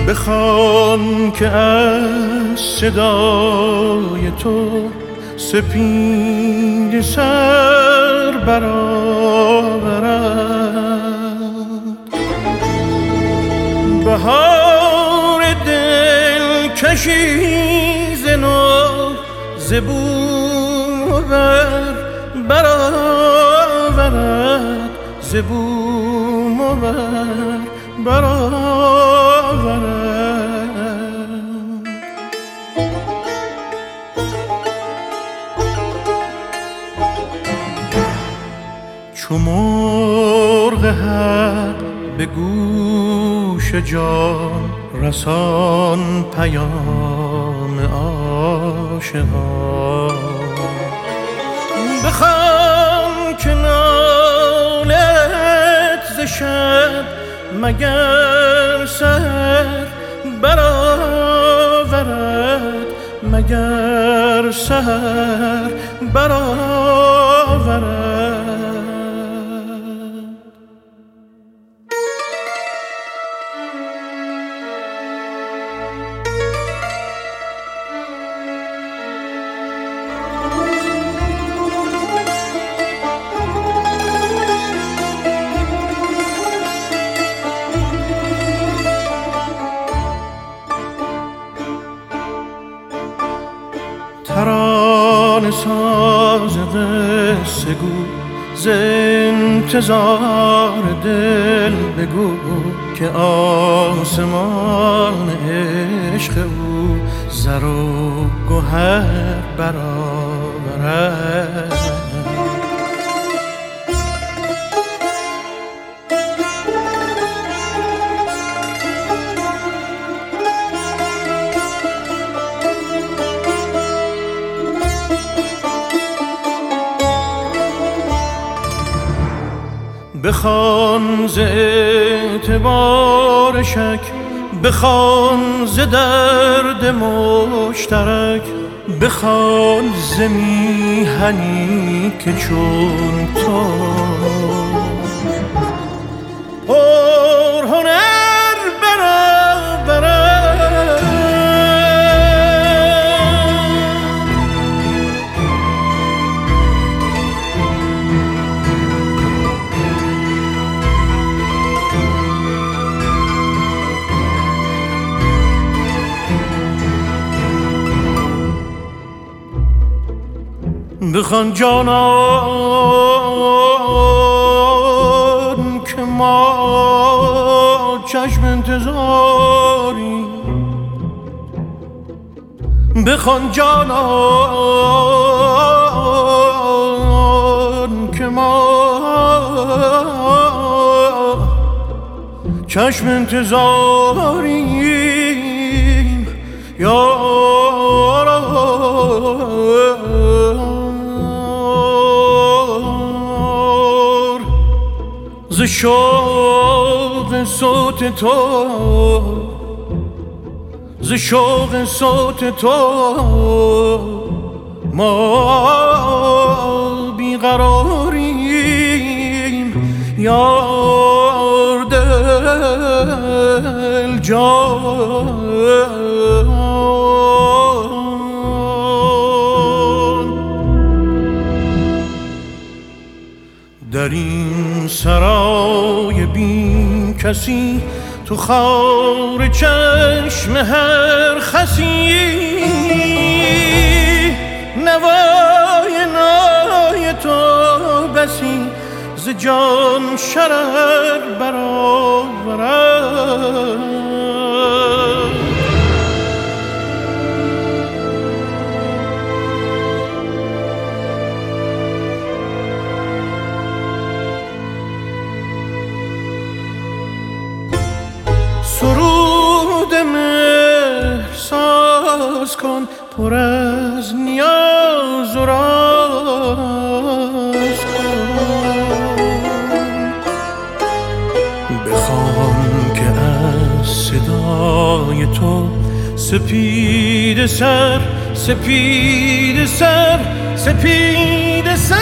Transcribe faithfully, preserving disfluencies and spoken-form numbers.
بخوان که از صدای تو سپید سر برآورد. بهار دل کشی ز نو ز بوم و بر برآورد، ز بوم و بر برآورد. چو مرغ حق به گوش جان رسان پیام عاشقان. بخوان که نالت ز شب مگر سحر برآورد، مگر سحر برآورد. ترانه ساز قصه گو ز انتظار دل بگو که آسمان عشق او زر و گوهر برآورد. بخوان ز اعتبار شک، بخوان ز درد مشترک، بخوان ز میهنی که چون تو پر هنر برآورد. بخوان جانان که ما چشم انتظاری، بخوان جانان که ما چشم انتظاریم یارا. ز شوق صوت تو، ز شوق صوت تو ما بیقراریم یار دل جان. در این سرای بی کسی تو خار چشم هر خسی، نوای نای تو بسی ز جان شرر برآورد. سرود مهر ساز کن پر از نیاز و راز کن. بخوان که از صدای تو سپید سر، سپید سر، سپید سر